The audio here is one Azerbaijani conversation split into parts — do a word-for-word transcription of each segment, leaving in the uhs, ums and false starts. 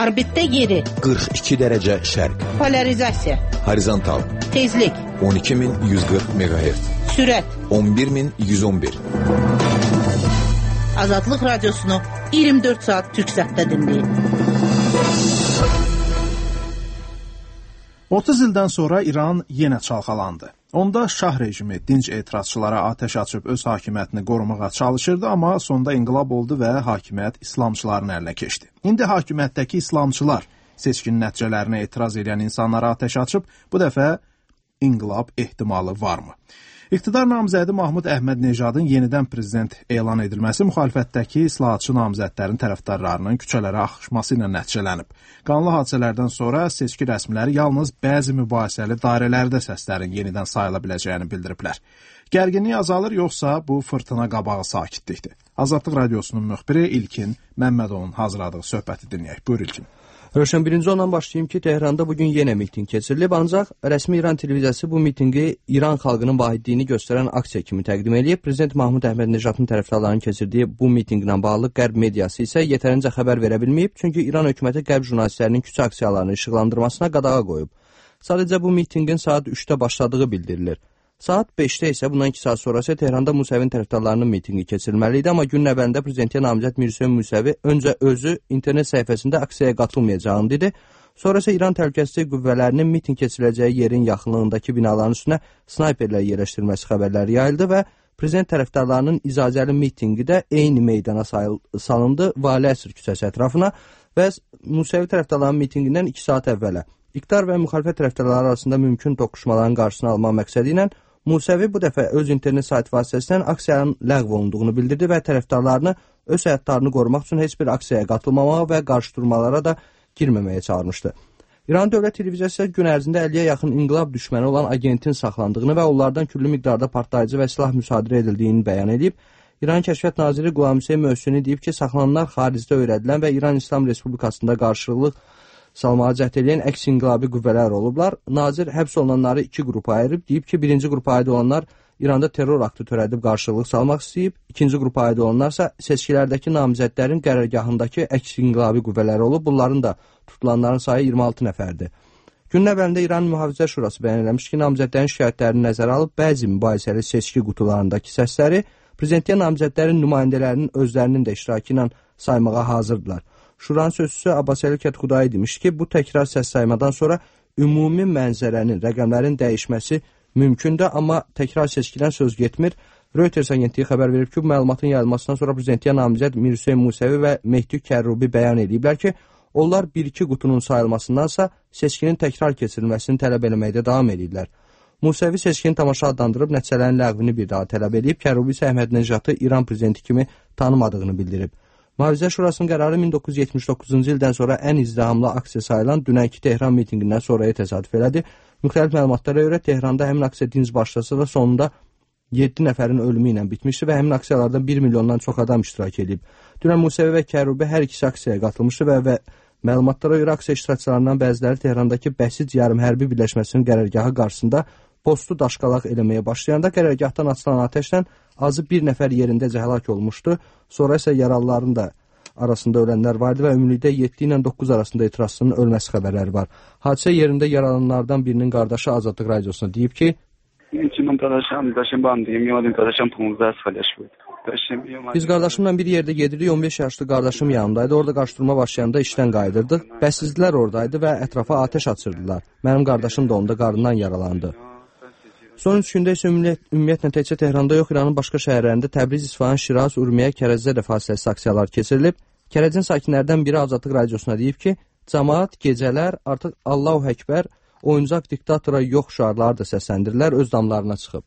Orbitdə yeri. qırx iki dərəcə şərq. Polarizasiya. Horizontal. Tezlik. on iki min yüz qırx megahertz. Sürət. on bir min yüz on bir. Azadlıq radiosunu iyirmi dörd saat Türk səthdə dinləyin. otuz ildən sonra İran yenə çalxalandı. Onda şah rejimi dinc etirazçılara atəş açıb öz hakimiyyətini qorumağa çalışırdı, amma sonda inqilab oldu və hakimiyyət İslamçıların əlinə keçdi. İndi hakimiyyətdəki İslamçılar seçkinin nəticələrinə etiraz edən insanlara atəş açıb, bu dəfə inqilab ehtimalı varmı? İqtidar namizədi Mahmud Əhməd-Necadın yenidən prezident elan edilməsi müxalifətdəki islahatçı namizədlərin tərəfdarlarının küçələrə axışması ilə nəticələnib. Qanlı hadisələrdən sonra seçki rəsmiləri yalnız bəzi mübahisəli dairələrdə səslərin yenidən sayıla biləcəyini bildiriblər. Gərginlik azalır, yoxsa bu fırtına qabağı sakitlikdir? Azadlıq radiosunun müxbiri İlkin Məmmədovun hazırladığı söhbəti dinləyək. Buyur İlkin. Rövşən, birinci ondan başlayayım ki, Tehranda bugün yenə miting keçirilib, ancaq rəsmi İran televiziyası bu mitingi İran xalqının vahidliyini göstərən aksiya kimi təqdim edib. Prezident Mahmud Əhməd-Necadın tərəfdarlarının keçirdiyi bu mitinqlə bağlı Qərb mediası isə yetərincə xəbər verə bilməyib, çünki İran hökuməti Qərb jurnalistlərinin küçə aksiyalarını işıqlandırmasına qadağa qoyub. Sadəcə bu mitinqin saat üçdə başladığı bildirilir. Saat beşdə isə bundan iki saat sonrası Tehranda Musəvin tərəfdarlarının mitinqi keçirilməli idi, amma günün əvvəlində prezidentə namizəd Mirsəvi Musəvi öncə özü internet səhifəsində aksiyaya qatılmayacağını dedi. Sonra isə İran təhlükəsizlik qüvvələrinin mitinq keçiriləcəyi yerin yaxınlığındakı binaların üstünə snayperlər yerləşdirilməsi xəbərləri yayıldı və prezident tərəfdarlarının icazəli mitinqi də eyni meydana salındı Vali Əsr küçəsi ətrafına və Musəvi tərəfdarlarının mitinqindən iki saat əvvələ. İqtidar və müxalifət tərəfdarları arasında mümkün toqquşmaların qarşısını almaq məqsədi ilə Musəvi bu dəfə öz internet sayt vasitəsindən aksiyanın ləğv olunduğunu bildirdi və tərəfdarlarını öz həyatlarını qorumaq üçün heç bir aksiyaya qatılmamağa və qarşıdurmalara da girməməyə çağırmışdı. İran Dövlət Televiziyası gün ərzində əlliyə yaxın inqilab düşməni olan agentin saxlandığını və onlardan küllü miqdarda partlayıcı və silah müsadirə edildiyini bəyan edib. İran Kəşfiyyat Naziri Qulam Hüseyn Möhseni deyib ki, saxlananlar xaricdə öyrədilən və İran İslam Respublikasında qarşılıq salmağa cəhd edən əks inqilabi qüvvələr olublar. Nazir həbs olunanları iki qrupa ayırıb, deyib ki, birinci qrupa aid olanlar İranda terror aktı törədib qarşılıq salmaq istəyib, ikinci qrupa aid olanlarsa seçkilərdəki namizədlərin qərargahındakı əks inqilabi qüvvələri olub, bunların da tutulanların sayı iyirmi altı nəfərdir. Günün əvvəlində İran Mühafizə Şurası bəyan eləmiş ki, namizədlərin şikayətlərini nəzərə alıb bəzi mübahisəli seçki qutularındakı səsləri prezidentiyyə namizədlərin nümayəndələrinin özlərinin də iştirakı ilə saymağa hazırdılar. Şuranın sözçüsü Abbasəli Kətxudai demiş ki, bu təkrar səs saymadan sonra ümumi mənzərənin, rəqəmlərin dəyişməsi mümkündür, amma təkrar seçkidən söz getmir. Reuters agentliyi xəbər verib ki, bu məlumatın yayılmasından sonra prezidentiyyə namizəd Mirsəvi Musəvi və Mehdi Kərrubi bəyan ediblər ki, onlar bir iki qutunun sayılmasındansa seçkinin təkrar keçirilməsini tələb eləməkdə davam edirlər. Musəvi seçkini tamaşa adlandırıb nəticələrin ləğvini bir daha tələb edib, Kərrubi isə Əhməd-Necatı İran prezidenti kimi tanımadığını bildirib. Mühafizə Şurasının qərarı min doqquz yüz yetmiş doqquzuncu ildən sonra ən izdihamlı aksiya sayılan dünənki Tehran mitinqindən sonraya təsadüf elədi. Müxtəlif məlumatlara görə Tehranda həmin aksiya dinc başlasa da sonunda yeddi nəfərin ölümü ilə bitmişdi və həmin aksiyalardan bir milyondan çox adam iştirak edib. Dünən Musəvi və Kərrubi hər ikisi aksiyaya qatılmışdı və, və məlumatlara görə aksiya iştirakçılarından bəziləri Tehrandakı Bəsid yarım hərbi birləşməsinin qərargahı qarşısında postu daşqalaq eləməyə başlayanda qərargahdan açılan atəşlə azı bir nəfər yerindəcə həlak olmuşdu. Sonra isə yaralıların da arasında ölənlər vardı və ümumilikdə yeddi ilə doqquz arasında etirazçının ölməsi xəbərləri var. Hadisə yerində yaralananlardan birinin qardaşı Azadlıq radiosuna deyib ki, biz qardaşımla bir yerdə gedirik, on beş yaşlı qardaşım yanındaydı, orada qarşıdurma başlayanda işdən qayıdırdıq. Bəsizlər oradaydı və ətrafa atəş açırdılar. Mənim qardaşım da onda qarından yaralandı. Son üç gündə isə ümumiyyətlə təkcə Tehranda yox, İranın başqa şəhərlərində Təbriz, İsfahan, Şiraz, Urmiyə, Kərəzdə də fasiləsiz aksiyalar keçirilib. Kərəzin sakinlərdən biri Azadlıq radiosuna deyib ki, cəmaat gecələr artıq Allahu Əkbər, oyuncaq diktatora yox şüarları da səsləndirirlər, öz damlarına çıxıb.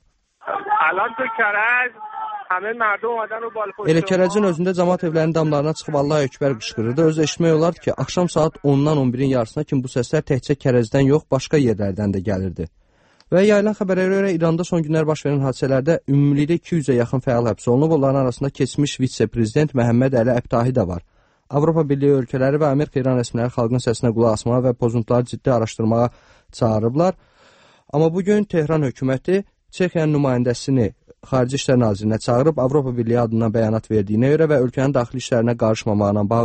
Elə Kərəzin özündə cəmaat evlərinin damlarına çıxıb Allahu Əkbər qışqırırdı. Özü eşitmək olardı ki, axşam saat ondan on birin yarısına kimi bu səslər təkcə Kərəzdən yox, başqa yerlərdən də gəlirdi. Və yayılan xəbərlərə görə İranda son günlər baş verən hadisələrdə ümumilikdə iki yüzə yaxın fəal həbs olunub. Onların arasında keçmiş vitse-prezident Məhəmməd Əli Əbtahi də var. Avropa Birliyi ölkələri və Amerika İran rəsmiləri xalqın səsinə qulaq asmağa və pozuntuları ciddi araşdırmağa çağırıblar. Amma bugün Tehran hökuməti Çexiyanın nümayəndəsini Xarici İşlər Nazirinə çağırıb Avropa Birliyi adından bəyanat verdiyinə görə və ölkənin daxili işlərinə qarışmamağına bağlı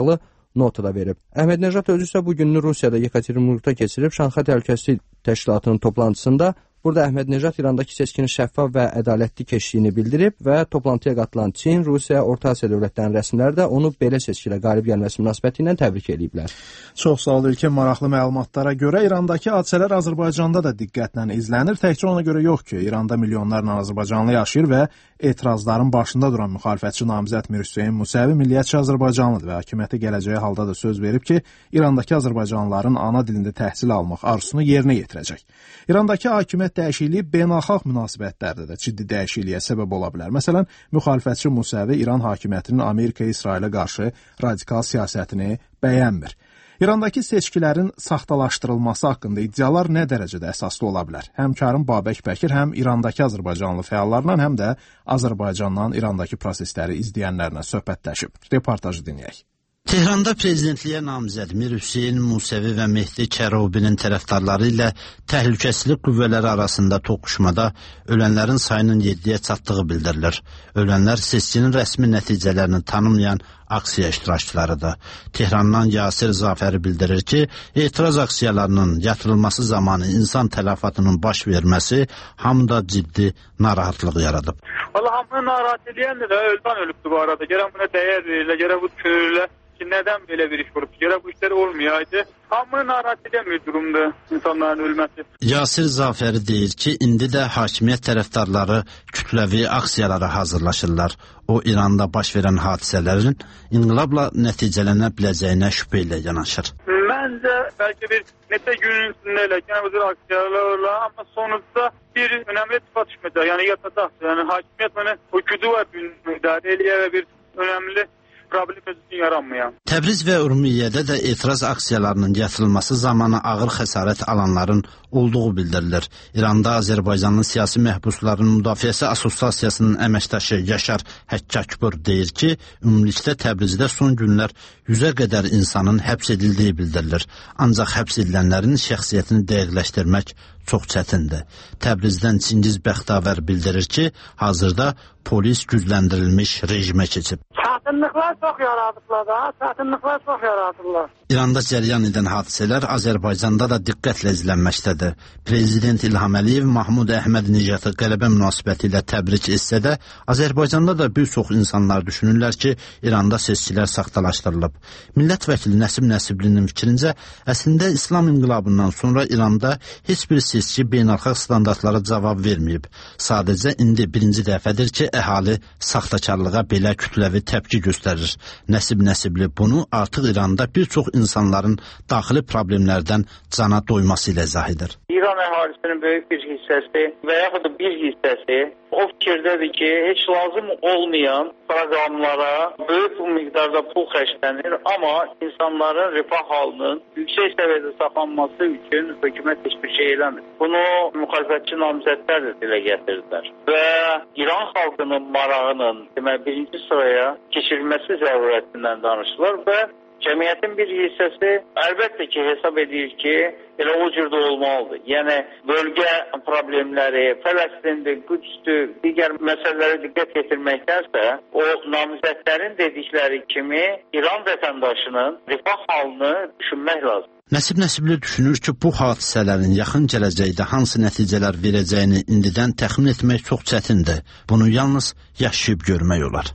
nota da verib. Əhmədnəcad özü isə bu gününü Rusiyada Yekaterinburqda keçirib Şanxay Təhlükəsizlik Təşkilatının toplantısında. Burada Əhmədnəcad İrandakı seçkinin şəffaf və ədalətli keçdiyini bildirib və toplantıya qatılan Çin, Rusiya, Orta Asiya dövlətlərinin rəsmiləri də onu belə seçkilə qalib gəlməsi münasibəti ilə təbrik ediblər. Çox sağ ol İlkin. Maraqlı məlumatlara görə İrandakı hadisələr Azərbaycanda da diqqətlə izlənir. Təkcə ona görə yox ki, İranda milyonlarla azərbaycanlı yaşayır və etirazların başında duran müxalifətçi namizəd Mir Hüseyn Musəvi milliyyətçi Azərbaycanlıdır və hakimiyyətə gələcəyi halda da söz verib ki, İrandakı azərbaycanlıların ana dilində təhsil almaq arzusunu yerinə yetirəcək. İrandakı hakimiyyət dəyişikliyi beynəlxalq münasibətlərdə də ciddi dəyişikliyə səbəb ola bilər. Məsələn, müxalifətçi Musəvi İran hakimiyyətinin Amerikaya, İsrailə qarşı radikal siyasətini bəyənmir. İrandakı seçkilərin saxtalaşdırılması haqqında iddialar nə dərəcədə əsaslı ola bilər? Həmkarım Babək Bəkir həm İrandakı azərbaycanlı fəallarla, həm də Azərbaycandan İrandakı prosesləri izləyənlərlə söhbətləşib. Reportajı dinləyək. Tehranda prezidentliyə namizəd Mir Hüseyn Musəvi və Mehdi Kərobinin tərəfdarları ilə təhlükəsizlik qüvvələri arasında toqquşmada ölənlərin sayının yeddiyə çatdığı bildirilir. Ölənlər seçkinin rəsmi nəticələrini tanımayan aksiya iştirakçılarıdır. Tehrandan Yasir Zafəri bildirir ki, etiraz aksiyalarının yatırılması zamanı insan tələfatının baş verməsi hamıda ciddi narahatlıq yaradıb. Valla hamını narahat edəyəndir də öldən ölübdür bu arada. Gələn buna dəyər verirlər, gələn bu körürlər ki, nədən belə bir iş qurub? Gələn bu işlər olmayaydı. Hamını narahat edəmir durumda insanların ölməsi. Yasir Zafəri deyir ki, indi də hakimiyyət tərəfdarları kütləvi aksiyalara hazırlaşırlar. O, İranda baş verən hadisələrin inqilabla nəticələnə biləcəyinə şübhə ilə yanaşır. Məncə bəlkə bir neçə günün içində elə gələn aksiyalar olur, amma sonunda bir önəmli tifat düşməyəcək, yəni yatacaq. Yəni hakimiyyət onu o gücü və müdarə eləyə və bir önəmli problem özünün yaranmayan. Təbriz və Urmiyyədə də etiraz aksiyalarının yatırılması zamanı ağır xəsarət alanların olduğu bildirilir. İranda Azərbaycanlı siyasi məhbusların müdafiəsi assosiasiyasının əməkdaşı Yaşar Həkkakbur deyir ki, ümumilikdə Təbrizdə son günlər yüzə qədər insanın həbs edildiyi bildirilir. Ancaq həbs edilənlərin şəxsiyyətini dəqiqləşdirmək çox çətindir. Təbrizdən Çingiz Bəxtavər bildirir ki, hazırda polis gücləndirilmiş rejimə keçib. Çətinliklər çox yaradıblar da, çətinliklər çox yaradıblar. İranda cəryan edən hadisələr Azərbaycanda da diqqətlə izlənməkdədir. Prezident İlham Əliyev Mahmud Əhməd-Necatı qələbə münasibəti ilə təbrik etsə də, Azərbaycanda da bir çox insanlar düşünürlər ki, İranda seçkilər saxtalaşdırılıb. Millət vəkili Nəsib Nəsiblinin fikrincə, əslində İslam inqilabından sonra İranda heç bir seçki beynəlxalq standartlara cavab verməyib. Sadəcə indi birinci dəfədir ki, əhali saxtakarlığa belə kütləvi təpki göstərir. Nəsib Nəsibli bunu artıq İranda bir çox insanların daxili problemlərdən cana doyması ilə izah edir. İran əhalisinin böyük bir hissəsi və yaxud da bir hissəsi o fikirdədir ki, heç lazım olmayan proqramlara böyük miqdarda pul xərclənir, amma insanların rifah halının yüksək səviyyədə saxlanması üçün hökumət heç bir şey eləmir. Bunu müxalifətçi namizədlər də dilə gətirdilər və İran xalqının marağının demək, birinci sıraya keçirilməsi zərurətindən danışırlar və cəmiyyətin bir hissəsi əlbəttə ki, hesab edir ki, elə o cürdə olmalıdır. Yəni, bölgə problemləri, Fələstindir, Qüdsdür, digər məsələlərə diqqət yetirməkdənsə, o namizədlərin dedikləri kimi İran vətəndaşının rifah halını düşünmək lazım. Nəsib Nəsibli düşünür ki, bu hadisələrin yaxın gələcəkdə hansı nəticələr verəcəyini indidən təxmin etmək çox çətindir. Bunu yalnız yaşayıb görmək olar.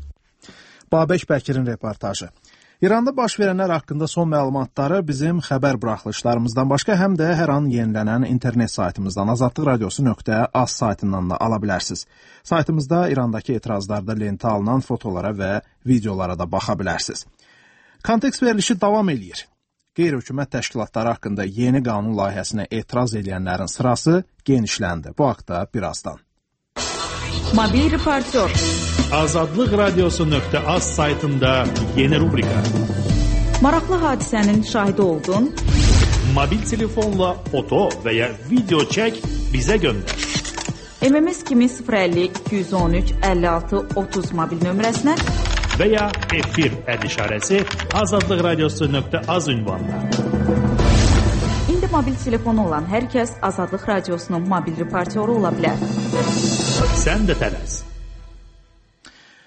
Babək Bəkirin reportajı. İranda baş verənlər haqqında son məlumatları bizim xəbər buraxılışlarımızdan başqa həm də hər an yenilənən internet saytımızdan azadlıq radiosu nöqtə az saytından da ala bilərsiniz. Saytımızda İrandakı etirazlarda lentə alınan fotolara və videolara da baxa bilərsiniz. Kontekst verilişi davam eləyir. Qeyri-hökumət təşkilatları haqqında yeni qanun layihəsinə etiraz edənlərin sırası genişləndi. Bu haqda birazdan. Mobil reportyor. Azadlıq radiosu nöqtə az saytında yeni rubrika. Maraqlı hadisənin şahidi oldun. Mobil telefonla foto və ya video çək, bizə göndər. M M S kimi sıfır əlli iki yüz on üç əlli altı otuz mobil nömrəsinə və ya efir əd işarəsi azadlıq radiosu nöqtə az ünvanına. İndi mobil telefonu olan hər kəs Azadlıq radiosunun mobil reportyoru ola bilər. Sən də tələs.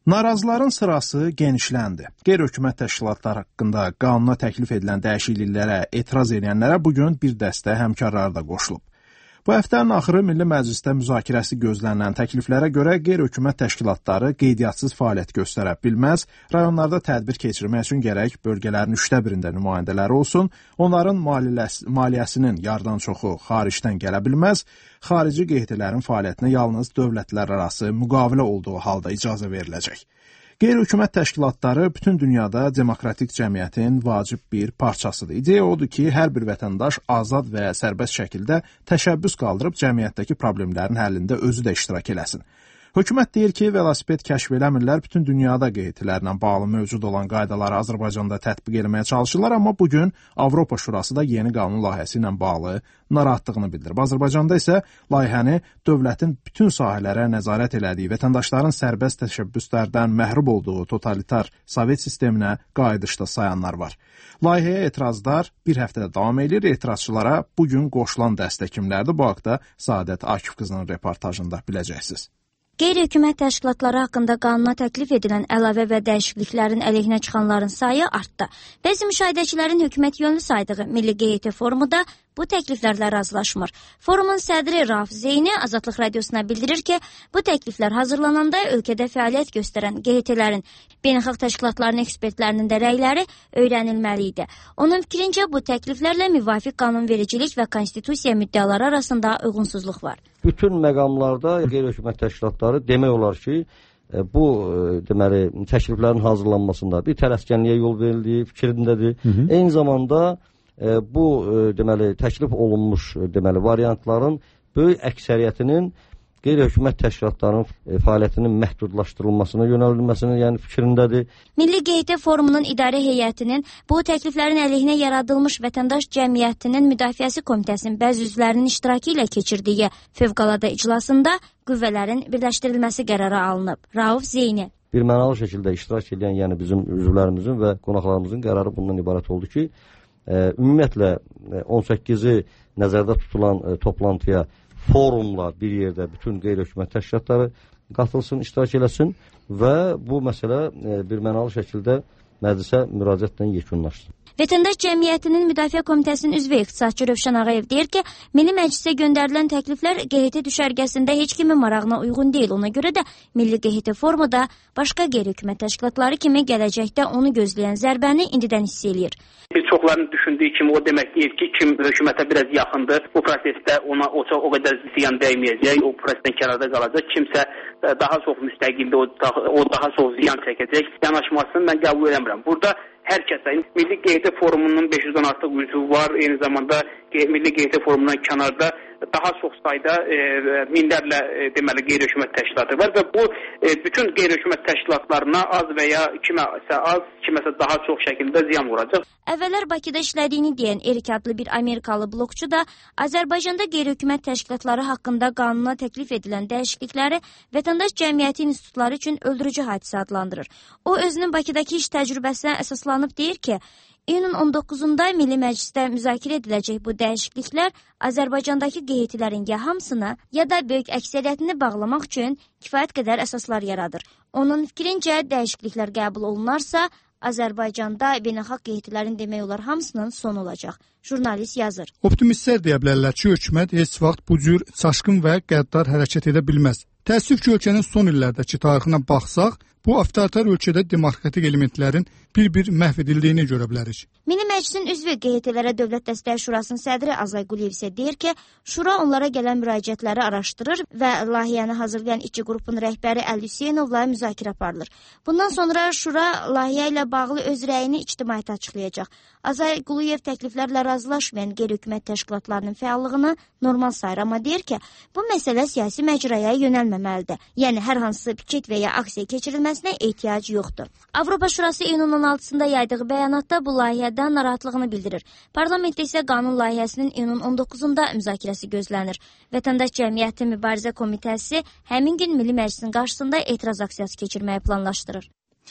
Narazıların sırası genişləndi. Qeyri-hökumət təşkilatları haqqında qanuna təklif edilən dəyişikliklərə etiraz edənlərə bugün bir dəstə həmkarları da qoşulub. Bu həftənin axırı Milli Məclisdə müzakirəsi gözlənilən təkliflərə görə qeyri-hökumət təşkilatları qeydiyyatssız fəaliyyət göstərə bilməz, rayonlarda tədbir keçirmək üçün gərək bölgələrin üçdə birində nümayəndələri olsun, onların maliyyəsinin yardan çoxu xaricdən gələ bilməz, xarici qeydilərin fəaliyyətinə yalnız dövlətlərarası müqavilə olduğu halda icazə veriləcək. Qeyri-hökumət təşkilatları bütün dünyada demokratik cəmiyyətin vacib bir parçasıdır. İdeya odur ki, hər bir vətəndaş azad və sərbəst şəkildə təşəbbüs qaldırıb cəmiyyətdəki problemlərin həllində özü də iştirak eləsin. Hökumət deyir ki, velosiped kəşf eləmirlər, bütün dünyada qeydilərlə bağlı mövcud olan qaydaları Azərbaycanda tətbiq etməyə çalışırlar, amma bugün Avropa Şurası da yeni qanun layihəsi ilə bağlı narahatlığını bildirib. Azərbaycanda isə layihəni dövlətin bütün sahələrə nəzarət elədiyi, vətəndaşların sərbəst təşəbbüslərdən məhrum olduğu totalitar Sovet sisteminə qayıdışda sayanlar var. Layihəyə etirazlar bir həftədə davam edir. Etirazçılara bugün qoşulan dəstə kimlərdir? Bu haqda Səadət Akif qızının reportajında biləcəksiniz. Qeyri-hökumət təşkilatları haqqında qanuna təklif edilən əlavə və dəyişikliklərin əleyhinə çıxanların sayı artdı. Bəzi müşahidəçilərin hökumət yönlü saydığı Milli Q H T forumu da bu təkliflərlə razılaşmır. Forumun sədri Rauf Zeyni Azadlıq Radiosuna bildirir ki, bu təkliflər hazırlananda ölkədə fəaliyyət göstərən Q H T-lərin, beynəlxalq təşkilatların ekspertlərinin də rəyləri öyrənilməli idi. Onun fikrincə bu təkliflərlə müvafiq qanunvericilik və konstitusiya müddəaları arasında uyğunsuzluq var. Bütün məqamlarda qeyri-hökumət təşkilatları demək olar ki, bu deməli təkliflərin hazırlanmasında bir tələskənliyə yol verildiyi fikrindədir. Hı -hı. Eyni zamanda bu deməli təklif olunmuş deməli variantların böyük əksəriyyətinin qeyri-hökumət təşkilatlarının fəaliyyətinin məhdudlaşdırılmasına yönəldilməsinin yəni fikrindədir. Milli Q H T forumunun idarə heyətinin bu təkliflərin əleyhinə yaradılmış vətəndaş cəmiyyətinin müdafiəsi komitəsinin bəzi üzvlərinin iştirakı ilə keçirdiyi fövqəladə iclasında qüvvələrin birləşdirilməsi qərarı alınıb. Rauf Zeyni bir mənalı şəkildə iştirak edən yəni bizim üzvlərimizin və qonaqlarımızın qərarı bundan ibarət oldu ki, e, ümumiyyətlə on səkkizi nəzərdə tutulan e, toplantıya forumla bir yerdə bütün qeyri-hökumət təşkilatları qatılsın, iştirak eləsin və bu məsələ e, bir mənalı şəkildə məclisə müraciətlə yekunlaşsın. Vətəndaş Cəmiyyətinin Müdafiə Komitəsinin üzvü iqtisadçı Rövşən Ağayev deyir ki, Milli Məclisə göndərilən təkliflər Q H T düşərgəsində heç kimin marağına uyğun deyil. Ona görə də Milli Q H T forumu da başqa qeyri-hökumət təşkilatları kimi gələcəkdə onu gözləyən zərbəni indidən hiss eləyir. Bir çoxlarının düşündüyü kimi o demək deyil ki, kim hökumətə biraz yaxındır, bu prosesdə ona o, o qədər ziyan dəyməyəcək, o prosesdən kənarda qalacaq. Kimsə daha çox müstəqildir, o, o daha çox ziyan çəkəcək. Yanaşmasını mən qəbul edirəm. Burada hər kəsə, Milli Q H T forumunun beş yüzdən artıq üzvü var, eyni zamanda Milli Q H T forumundan kənarda daha çox sayda e, minlərlə e, deməli qeyri-hökumət təşkilatı var və bu e, bütün qeyri-hökumət təşkilatlarına az və ya kiməsə az, kiməsə daha çox şəkildə ziyan vuracaq. Əvvəllər Bakıda işlədiyini deyən Erik adlı bir Amerikalı blokçu da Azərbaycanda qeyri-hökumət təşkilatları haqqında qanuna təklif edilən dəyişiklikləri vətəndaş cəmiyyəti institutları üçün öldürücü hadisə adlandırır. O özünün Bakıdakı iş təcrübəsinə əsaslanıb deyir ki, iyunun on doqquzunda Milli Məclisdə müzakirə ediləcək bu dəyişikliklər Azərbaycandakı Q H T-lərin ya hamısını, ya da böyük əksəriyyətini bağlamaq üçün kifayət qədər əsaslar yaradır. Onun fikrincə dəyişikliklər qəbul olunarsa, Azərbaycanda beynəlxalq Q H T-lərin demək olar hamısının sonu olacaq. Jurnalist yazır. Optimistlər deyə bilərlər ki, hökumət heç vaxt bu cür çaşqın və qəddar hərəkət edə bilməz. Təəssüf ki, ölkənin son illərdəki tarixinə baxsaq, bu avtoritar ölkədə demokratik elementlərin bir-bir məhv edildiyini görə bilərik. Milli Məclisin üzvü Q H T-lərə Dövlət Dəstəyi Şurasının sədri Azay Quliyev isə deyir ki, Şura onlara gələn müraciətləri araşdırır və layihəni hazırlayan işçi qrupun rəhbəri Əli Hüseynovla müzakirə aparılır. Bundan sonra Şura layihə ilə bağlı öz rəyini ictimaiyyətə açıqlayacaq. Azay Quliyev təkliflərlə razılaşmayan qeyri-hökumət təşkilatlarının fəallığını normal sayır, amma deyir ki, bu məsələ siyasi məcraya yönəlməməlidir. Yəni hər hansı piket və ya aksiya keçirilməsinə ehtiyac yoxdur. Avropa Şurası iyunun on altısında yaydığı bəyanatda bu layihədən narahatlığını bildirir. Parlamentdə isə qanun layihəsinin iyunun on doqquzunda müzakirəsi gözlənir. Vətəndaş Cəmiyyəti Mübarizə Komitəsi həmin gün Milli Məclisin qarşısında etiraz aksiyası keçirməyi planlaşdırır.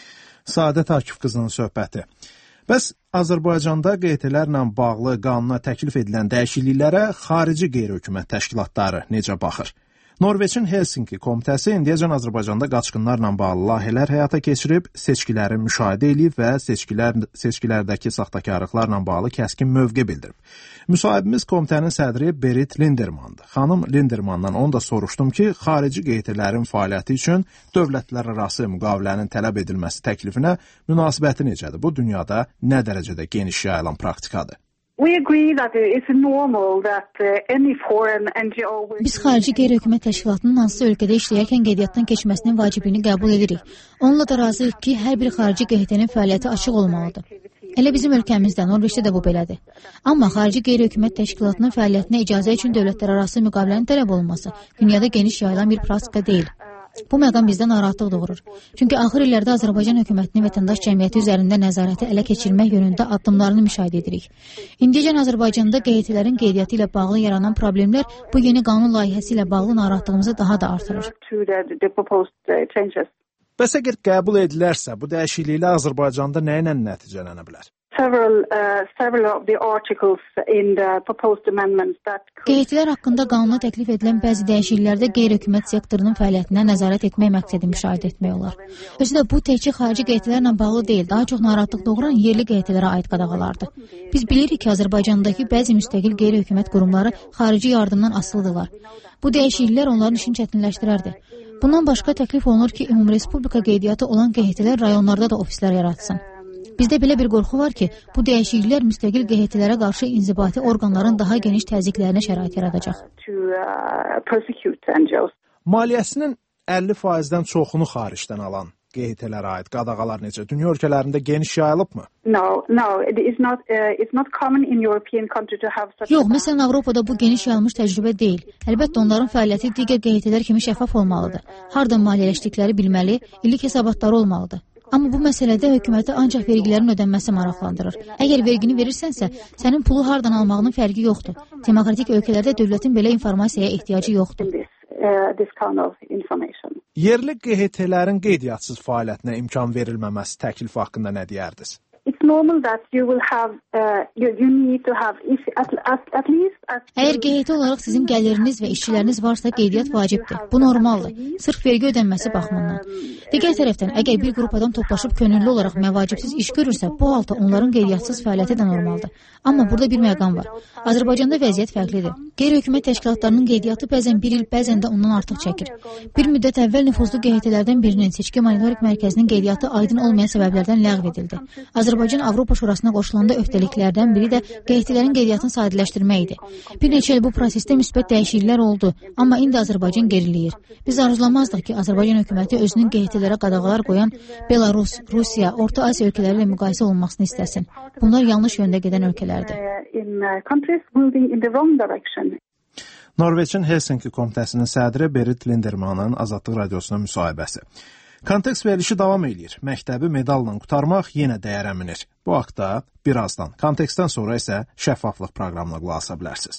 Səadət Akif qızının söhbəti. Bəs Azərbaycanda Q H T-lərlə bağlı qanuna təklif edilən dəyişikliklərə xarici qeyri-hökumət təşkilatları necə baxır? Norveçin Helsinki komitəsi indiyəcən Azərbaycanda qaçqınlarla bağlı layihələr həyata keçirib, seçkiləri müşahidə edib və seçkilər, seçkilərdəki saxtakarlıqlarla bağlı kəskin mövqe bildirib. Müsahibimiz komitənin sədri Berit Lindermandır. Xanım Lindermandan onu da soruşdum ki, xarici qeydilərin fəaliyyəti üçün dövlətlərarası müqavilənin tələb edilməsi təklifinə münasibəti necədir? Bu dünyada nə dərəcədə geniş yayılan praktikadır? Biz xarici qeyri-hökumət təşkilatının hansısa ölkədə işləyərkən qeydiyyatdan keçməsinin vacibliyini qəbul edirik. Onunla da razıyıq ki, hər bir xarici qeydiyyətin fəaliyyəti açıq olmalıdır. Elə bizim ölkəmizdə, Norveçdə də bu belədir. Amma xarici qeyri-hökumət təşkilatının fəaliyyətinə icazə üçün dövlətlərarası müqavilənin tələb olunması dünyada geniş yayılan bir praktika deyil. Bu məqam bizdə narahatlıq doğurur. Çünki axır illərdə Azərbaycan hökumətinin vətəndaş cəmiyyəti üzərində nəzarəti ələ keçirmək yönündə addımlarını müşahidə edirik. İndiyəcən Azərbaycanda qeydiyyətlərin qeydiyyatı ilə bağlı yaranan problemlər bu yeni qanun layihəsi ilə bağlı narahatlığımızı daha da artırır. Bəs əgər qəbul edilərsə, bu dəyişikliklə Azərbaycanda nə ilə nəticələnə bilər? Qeydiyyətlər haqqında qanuna təklif edilən bəzi dəyişikliklərdə qeyri-hökumət sektorunun fəaliyyətinə nəzarət etmək məqsədi müşahidə etmək olar. Özü də bu təkcə xarici qeydiyyətlərlə bağlı deyil, daha çox narahatlıq doğuran yerli qeydiyyətlərə aid qadağalardır. Biz bilirik ki, Azərbaycandakı bəzi müstəqil qeyri-hökumət qurumları xarici yardımdan asılıdırlar. Bu dəyişikliklər onların işini çətinləşdirərdi. Bundan başqa təklif olunur ki, ümumrespublika qeydiyyatı olan qeydiyyətlər rayonlarda da ofislər yaratsın. Bizdə belə bir qorxu var ki, bu dəyişikliklər müstəqil qeydiyyətlərə qarşı inzibati orqanların daha geniş təzyiqlərinə şərait yaradacaq. Maliyyəsinin əlli faizdən çoxunu xaricdən alan qeydiyyətlərə aid qadağalar necə? Dünya ölkələrində geniş yayılıbmı? Yox, məsələn, Avropada bu geniş yayılmış təcrübə deyil. Əlbəttə, onların fəaliyyəti digər qeydiyyətlər kimi şəffaf olmalıdır. Hardan maliyyələşdikləri bilməli, illik hesabatları olmalıdır. Amma bu məsələdə hökuməti ancaq vergilərin ödənməsi maraqlandırır. Əgər vergini verirsənsə, sənin pulu hardan almağının fərqi yoxdur. Demokratik ölkələrdə dövlətin belə informasiyaya ehtiyacı yoxdur. Yerli qeydiyyətlərin qeydiyyatçısız fəaliyyətinə imkan verilməməsi təklifi haqqında nə deyərdiniz? Əgər qeydiyyatı olaraq sizin gəliriniz və işçiləriniz varsa, qeydiyyat vacibdir. Bu normaldır. Sırf vergi ödənməsi baxımından. Digər tərəfdən, əgər bir qrup adam toplaşıb könüllü olaraq məvacibsiz iş görürsə, bu halda onların qeydiyyatçısız fəaliyyəti də normaldır. Amma burada bir məqam var. Azərbaycanda vəziyyət fərqlidir. Qeyri-hökumət təşkilatlarının qeydiyyatı bəzən bir il, bəzən də ondan artıq çəkir. Bir müddət əvvəl nüfuzlu qeydiyyətlərdən birinin seçki monitorinq mərkəzinin qeydiyyatı aydın olmayan səbəblərdən ləğv edildi. Azərbaycan Avropa Şurasına qoşulanda öhdəliklərdən biri də qeydiyyətlərin qeydiyyatını sadələşdirmək idi. Bir neçə il bu prosesdə müsbət dəyişikliklər oldu, amma indi Azərbaycan geriləyir. Biz arzulamazdıq ki, Azərbaycan hökuməti özünün qeydiyyətlərə qadağalar qoyan Belarus, Rusiya, Orta Asiya ölkələri ilə müqayisə olunmasını istəsin. Bunlar yanlış yöndə gedən ölkələrdir. Norveçin Helsinki komitəsinin sədri Berit Lindermanın Azadlıq Radiosuna müsahibəsi. Kontekst verilişi davam edir. Məktəbi medalla qutarmaq yenə dəyərə minir. Bu haqda birazdan, kontekstdən sonra isə şəffaflıq proqramına qulaq asa bilərsiniz.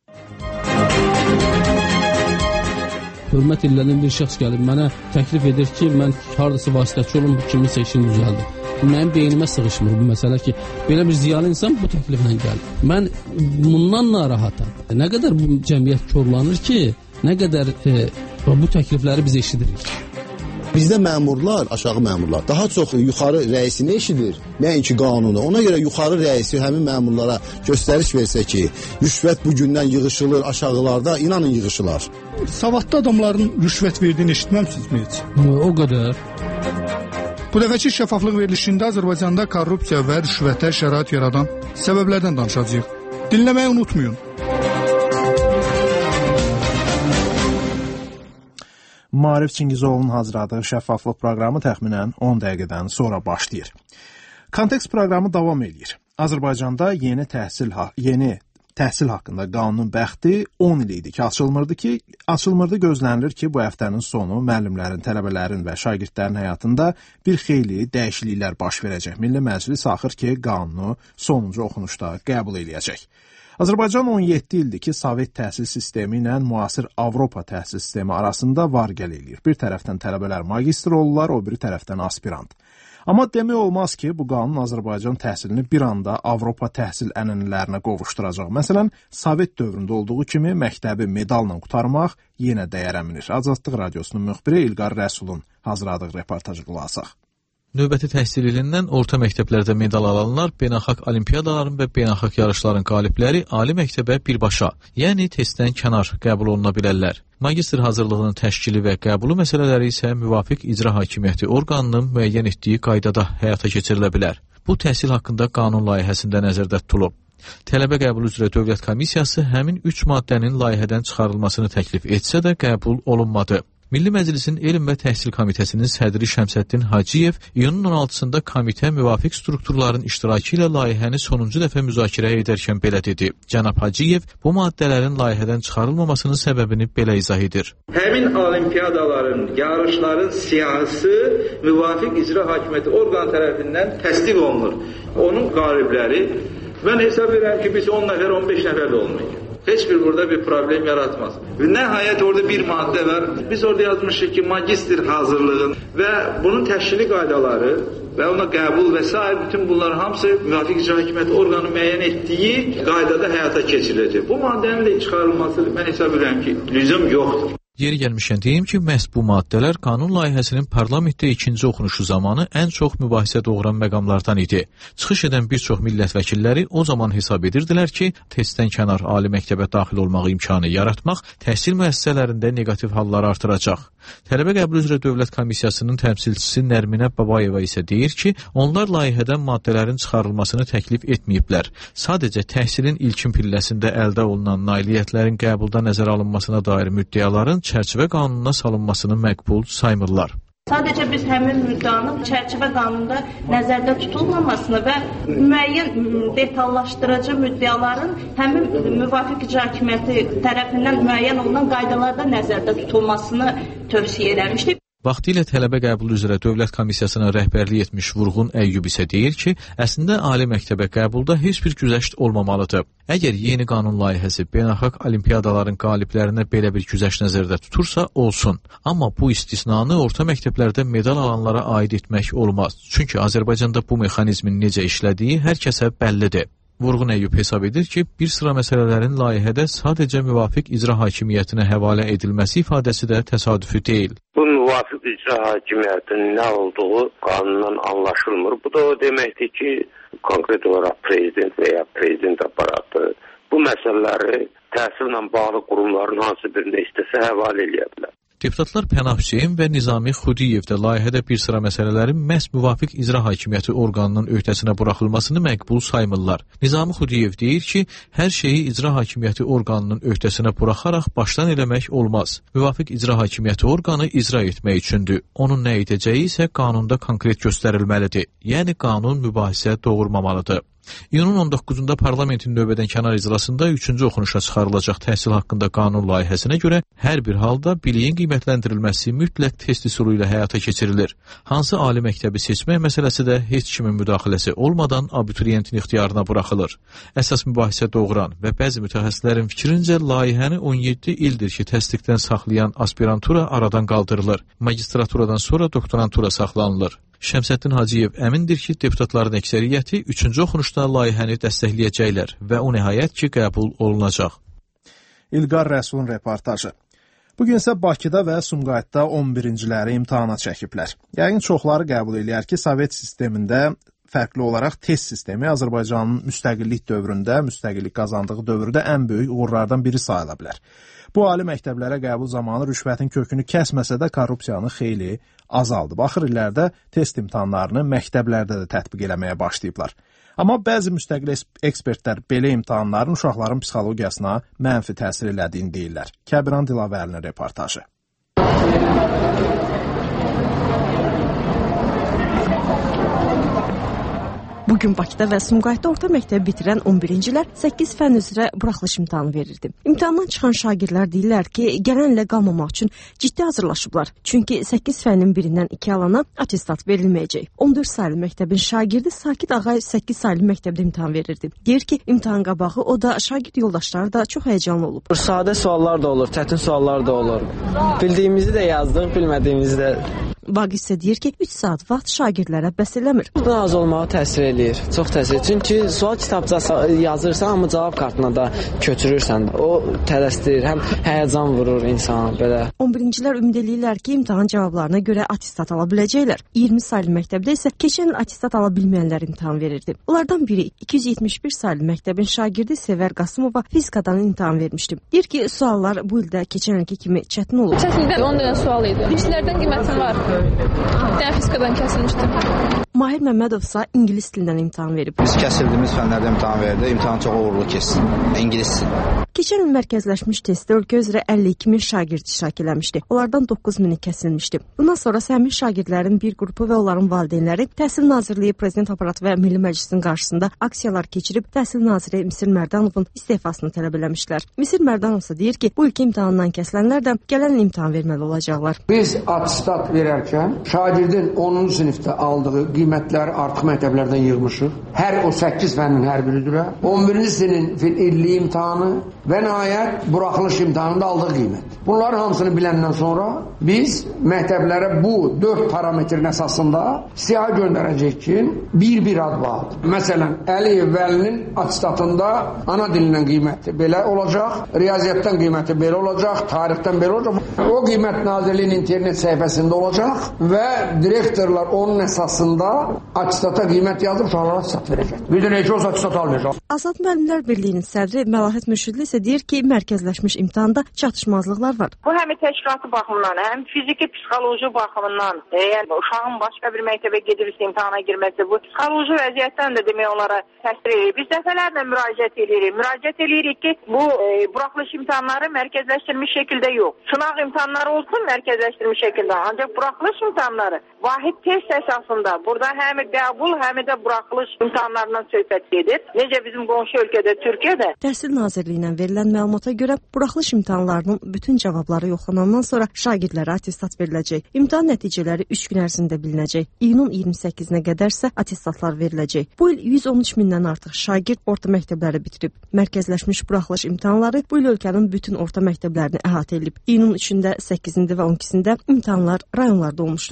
Hörmət edilən bir şəxs gəlib mənə təklif edir ki, mən hardasa vasitəçi olum, bu kiminsə işini düzəldir. Mənim beynimə sığışmır bu məsələ ki, belə bir ziyalı insan bu təkliflə gəlir. Mən bundan narahatam. Nə qədər bu cəmiyyət korlanır ki, nə qədər e, bu təklifləri biz eşidirik. Bizdə məmurlar, aşağı məmurlar daha çox yuxarı rəisini eşidir, nəinki qanunu. Ona görə yuxarı rəisi həmin məmurlara göstəriş versə ki, rüşvət bugündən yığışılır aşağılarda, inanın yığışılar. Savadlı adamların rüşvət verdiyini eşitməmsinizmi heç? O qədər. Bu dəfəki şəffaflıq verilişində Azərbaycanda korrupsiya və rüşvətə şərait yaradan səbəblərdən danışacağıq. Dinləməyi unutmayın. Maarif Çingizovun hazırladığı şəffaflıq proqramı təxminən on dəqiqədən sonra başlayır. Kontekst proqramı davam edir. Azərbaycanda yeni təhsil, yeni təhsil haqqında qanunun bəxti on il idi ki, açılmırdı ki, açılmırdı gözlənilir ki, bu həftənin sonu müəllimlərin, tələbələrin və şagirdlərin həyatında bir xeyli dəyişikliklər baş verəcək. Milli Məclis axır ki, qanunu sonuncu oxunuşda qəbul edəcək. Azərbaycan on yeddi ildir ki, Sovet təhsil sistemi ilə müasir Avropa təhsil sistemi arasında var-gəl eləyir. Bir tərəfdən tələbələr magistr olurlar, o biri tərəfdən aspirant. Amma demək olmaz ki, bu qanun Azərbaycan təhsilini bir anda Avropa təhsil ənənələrinə qovuşduracaq. Məsələn, Sovet dövründə olduğu kimi məktəbi medalla qurtarmaq yenə dəyərə minir. Azadlıq Radiosunun müxbiri İlqar Rəsulun hazırladığı reportajı qulaq asaq. Növbəti təhsil ilindən orta məktəblərdə medal alanlar beynəlxalq olimpiadaların və beynəlxalq yarışların qalibləri ali məktəbə birbaşa, yəni testdən kənar qəbul oluna bilərlər. Magistr hazırlığının təşkili və qəbulu məsələləri isə müvafiq icra hakimiyyəti orqanının müəyyən etdiyi qaydada həyata keçirilə bilər. Bu təhsil haqqında qanun layihəsində nəzərdə tutulub. Tələbə qəbulu üzrə Dövlət Komissiyası həmin üç maddənin layihədən çıxarılmasını təklif etsə də qəbul olunmadı. Milli Məclisin Elm və Təhsil Komitəsinin sədri Şəmsəddin Hacıyev iyunun on altısında komitə müvafiq strukturların iştirakı ilə layihəni sonuncu dəfə müzakirə edərkən belə dedi. Cənab Hacıyev bu maddələrin layihədən çıxarılmamasının səbəbini belə izah edir. Həmin olimpiyadaların, yarışların siyahısı müvafiq icra hakimiyyəti orqan tərəfindən təsdiq olunur. Onun qalibləri, mən hesab edirəm ki, biz on nəfər, on beş nəfər də olmayacaq. Heç bir burada bir problem yaratmaz. Nəhayət orada bir maddə var. Biz orada yazmışıq ki, magistr hazırlığın və bunun təşkili qaydaları və ona qəbul və s. bütün bunlar hamısı müvafiq icra hakimiyyəti orqanı müəyyən etdiyi qaydada həyata keçiriləcək. Bu maddənin də çıxarılması mən hesab edirəm ki, lüzum yoxdur. Yeri gəlmişən deyim ki, məhz bu maddələr qanun layihəsinin parlamentdə ikinci oxunuşu zamanı ən çox mübahisə doğuran məqamlardan idi. Çıxış edən bir çox millət vəkilləri o zaman hesab edirdilər ki, testdən kənar ali məktəbə daxil olmaq imkanı yaratmaq təhsil müəssisələrində neqativ halları artıracaq. Tələbə qəbulu üzrə Dövlət Komissiyasının təmsilçisi Nərminə Babayeva isə deyir ki, onlar layihədən maddələrin çıxarılmasını təklif etməyiblər. Sadəcə təhsilin ilkin pilləsində əldə olunan nailiyyətlərin qəbulda nəzərə alınmasına dair müddəaların çərçivə qanununa salınmasını məqbul saymırlar. Sadəcə biz həmin müddanın çərçivə qanununda nəzərdə tutulmamasını və müəyyən detallaşdırıcı müddəaların həmin müvafiq icra hakimiyyəti tərəfindən müəyyən olunan qaydalarda nəzərdə tutulmasını tövsiyə eləmişdik. Vaxtilə tələbə qəbulu üzrə Dövlət Komissiyasına rəhbərlik etmiş Vurğun Əyyub isə deyir ki, əslində ali məktəbə qəbulda heç bir güzəşt olmamalıdır. Əgər yeni qanun layihəsi beynəlxalq olimpiyadaların qaliblərinə belə bir güzəşt nəzərdə tutursa, olsun. Amma bu istisnanı orta məktəblərdə medal alanlara aid etmək olmaz. Çünki Azərbaycanda bu mexanizmin necə işlədiyi hər kəsə bəllidir. Vurğun Əyyub hesab edir ki, bir sıra məsələlərin layihədə sadəcə müvafiq icra hakimiyyətinə həvalə edilməsi ifadəsi də təsadüfi deyil. Bu müvafiq icra hakimiyyətinin nə olduğu qanundan anlaşılmır. Bu da o deməkdir ki, konkret olaraq prezident və ya prezident aparatı bu məsələləri təhsillə bağlı qurumların hansı birində istəsə həvalə edə bilər. Deputatlar Pənah Hüseyn və Nizami Xudiyev də layihədə bir sıra məsələlərin məhz müvafiq icra hakimiyyəti orqanının öhdəsinə buraxılmasını məqbul saymırlar. Nizami Xudiyev deyir ki, hər şeyi icra hakimiyyəti orqanının öhdəsinə buraxaraq başdan eləmək olmaz. Müvafiq icra hakimiyyəti orqanı icra etmək üçündür. Onun nə edəcəyi isə qanunda konkret göstərilməlidir. Yəni qanun mübahisə doğurmamalıdır. İyunun on doqquzunda parlamentin növbədən kənar iclasında üçüncü oxunuşa çıxarılacaq təhsil haqqında qanun layihəsinə görə hər bir halda biliyin qiymətləndirilməsi mütləq test üsulu ilə həyata keçirilir. Hansı ali məktəbi seçmək məsələsi də heç kimin müdaxiləsi olmadan abituriyentin ixtiyarına buraxılır. Əsas mübahisə doğuran və bəzi mütəxəssislərin fikrincə layihəni on yeddi ildir ki, təsdiqdən saxlayan aspirantura aradan qaldırılır. Magistraturadan sonra doktorantura saxlanılır. Şəmsəddin Hacıyev əmindir ki, deputatların əksəriyyəti üçüncü oxunuşda layihəni dəstəkləyəcəklər və o nəhayət ki, qəbul olunacaq. İlqar Rəsulun reportajı. Bugün isə Bakıda və Sumqayıtda on birinciləri imtahana çəkiblər. Yəqin çoxları qəbul eləyər ki, Sovet sistemində fərqli olaraq test sistemi Azərbaycanın müstəqillik dövründə, müstəqillik qazandığı dövrdə ən böyük uğurlardan biri sayıla bilər. Bu ali məktəblərə qəbul zamanı rüşvətin kökünü kəsməsə də korrupsiyanı xeyli azaldı. Baxır illərdə test imtahanlarını məktəblərdə də tətbiq eləməyə başlayıblar. Amma bəzi müstəqil ekspertlər belə imtahanların uşaqların psixologiyasına mənfi təsir elədiyini deyirlər. Kəbiran Dilavərlinin reportajı. Bugün Bakıda və Sumqayıtda orta məktəbi bitirən on birincilər səkkiz fənn üzrə buraxılış imtahanı verirdi. İmtahandan çıxan şagirdlər deyirlər ki, gələn ilə qalmamaq üçün ciddi hazırlaşıblar. Çünki səkkiz fənnin birindən iki alana attestat verilməyəcək. on dörd saylı məktəbin şagirdi Sakit Ağay səkkiz saylı məktəbdə imtahan verirdi. Deyir ki, imtahan qabağı o da şagird yoldaşları da çox həyəcanlı olub. Sadə suallar da olur, çətin suallar da olur. Bildiyimizi də yazdıq, bilmədiyimizi də Vaqif isə deyir ki, üç saat vaxt şagirdlərə bəs eləmir. Daha az olmağı təsir eləyir. Çox təsir. Çünki sual kitabçası yazırsan, amma cavab kartına da köçürürsən. O tələsdirir, həm həyəcan vurur insan belə. on birincilər ümid eləyirlər ki, imtahan cavablarına görə attestat ala biləcəklər. iyirmi saylı məktəbdə isə keçən il attestat ala bilməyənlər imtahan verirdi. Onlardan biri iki yüz yetmiş bir saylı məktəbin şagirdi Sevər Qasımova fizikadan imtahan vermişdi. Deyir ki, suallar bu ildə keçən ilki kimi çətin olur. Çətinlikdən on dənə sual idi. Dişlərdən qiymətim var. Bir dənə fizikadan kəsilmişdim. Mahir Məmmədov isə ingilis dilindən imtahan verib. Biz kəsildiyimiz fənlərdə imtahan verdi. İmtahan çox uğurlu keçdi. İngilis dili. Keçən il mərkəzləşmiş testdə ölkə üzrə əlli iki min şagird iştirak eləmişdi. Onlardan doqquz mini kəsilmişdi. Bundan sonra həmin şagirdlərin bir qrupu və onların valideynləri Təhsil Nazirliyi, Prezident aparatı və Milli Məclisin qarşısında aksiyalar keçirib Təhsil naziri Misir Mərdanovun istefasını tələb eləmişlər. Misir Mərdanov isə deyir ki, bu ilki imtahandan kəsilənlər də gələn il imtahan verməli olacaqlar. Biz attestat verərkən şagirdin onuncu sinifdə aldığı qiymətləri artıq məktəblərdən yığmışıq. Hər o səkkiz fənnin hər biri üzrə. on birinci sinifin illik imtahanı və nəhayət buraxılış imtahanında aldığı qiymət. Bunların hamısını biləndən sonra biz məktəblərə bu dörd parametrin əsasında siyahı göndərəcək ki, bir-bir advad. Məsələn, Əliyev Vəlinin attestatında ana dilindən qiyməti belə olacaq, riyaziyyatdan qiyməti belə olacaq, tarixdən belə olacaq. O qiymət Nazirliyin internet səhifəsində olacaq və direktorlar onun əsasında attestata qiymət yazıb uşaqlara attestat verəcək. Bir də necə olsa attestat almayacaq. Azad Müəllimlər Birliyinin sədri Məlahət Mürşidli isə deyir ki, mərkəzləşmiş imtahanda çatışmazlıqlar var. Bu həm təşkilatı baxımından, həm fiziki, psixoloji baxımından, yəni uşağın başqa bir məktəbə gedirsə imtahana girməsi, bu psixoloji vəziyyətdən də demək onlara təsir edir. Biz dəfələrlə müraciət edirik. Müraciət edirik ki, bu e, buraxılış imtahanları mərkəzləşdirilmiş şəkildə yox. Sınaq imtahanları olsun mərkəzləşdirilmiş şəkildə. Ancaq buraxılış imtahanları vahid test əsasında. Burada həm qəbul, həm də buraxılış imtahanlarından söhbət gedir. Necə bizim qonşu ölkədə, Türkiyədə. Təhsil Nazirliyindən verilən məlumata görə buraxılış imtahanlarının bütün cavabları yoxlanandan sonra şagirdlərə attestat veriləcək. İmtahan nəticələri üç gün ərzində bilinəcək. İyunun iyirmi səkkizinə qədərsə attestatlar veriləcək. Bu il yüz on üç mindən artıq şagird orta məktəbləri bitirib. Mərkəzləşmiş buraxılış imtahanları bu il ölkənin bütün orta məktəblərini əhatə edib. İyunun üçündə, səkkizində və on ikisində imtahanlar rayonlarda olmuşdu.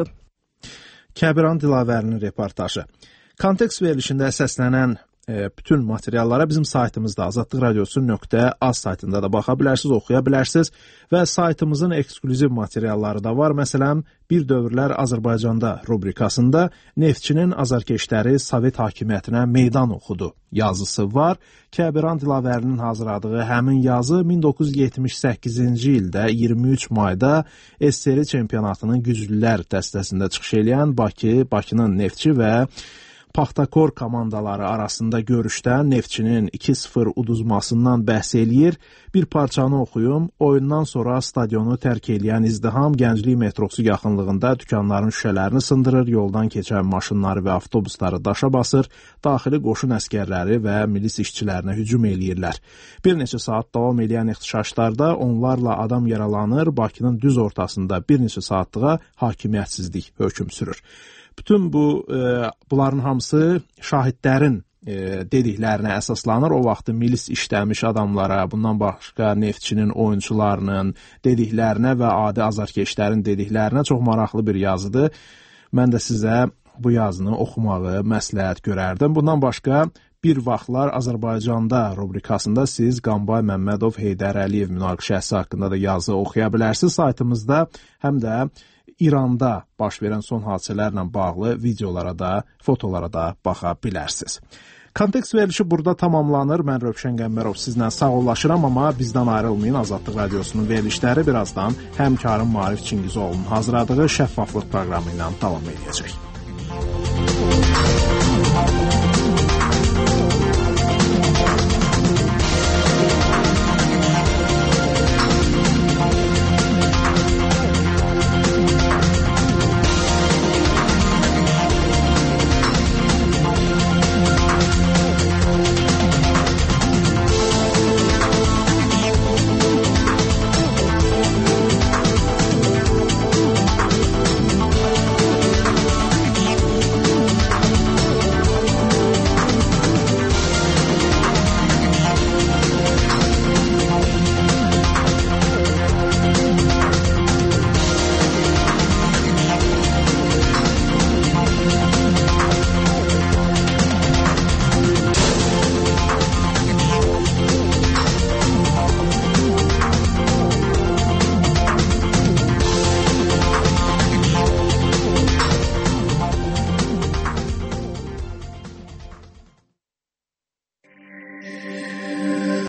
Kəbiran Dilavərinin reportajı. Kontekst verilişində səslənən e, bütün materiallara bizim saytımızda azadlıq radiosu nöqtə az saytında da baxa bilərsiniz, oxuya bilərsiniz və saytımızın eksklüziv materialları da var. Məsələn, Bir dövrlər Azərbaycanda rubrikasında Neftçinin azarkeşləri Sovet hakimiyyətinə meydan oxudu yazısı var. Kəbiran Dilavərinin hazırladığı həmin yazı min doqquz yüz yetmiş səkkizinci ildə iyirmi üç mayda S S R çempionatının güclülər dəstəsində çıxış edən Bakı, Bakının Neftçi və Paxtakor komandaları arasında görüşdə Neftçinin iki sıfır uduzmasından bəhs eləyir. Bir parçanı oxuyum. Oyundan sonra stadionu tərk eləyən izdiham Gənclik metrosu yaxınlığında dükanların şüşələrini sındırır, yoldan keçən maşınları və avtobusları daşa basır, daxili qoşun əskərləri və milis işçilərinə hücum eləyirlər. Bir neçə saat davam edən ixtişaşlarda onlarla adam yaralanır, Bakının düz ortasında bir neçə saatlığa hakimiyyətsizlik hökm sürür. Bütün bu e, bunların hamısı şahidlərin e, dediklərinə əsaslanır. O vaxtı milis işləmiş adamlara, bundan başqa Neftçinin oyunçularının dediklərinə və adi azarkeşlərin dediklərinə çox maraqlı bir yazıdır. Mən də sizə bu yazını oxumağı məsləhət görərdim. Bundan başqa Bir vaxtlar Azərbaycanda rubrikasında siz Qambay Məmmədov Heydər Əliyev münaqişəsi haqqında da yazı oxuya bilərsiniz. Saytımızda həm də İranda baş verən son hadisələrlə bağlı videolara da, fotolara da baxa bilərsiniz. Kontekst verilişi burada tamamlanır. Mən Rövşən Qəmbərov sizlə sağollaşıram, amma bizdən ayrılmayın. Azadlıq Radiosunun verilişləri birazdan həmkarım Maarif Çingizoğlu'nun hazırladığı şəffaflıq proqramı ilə davam edəcək.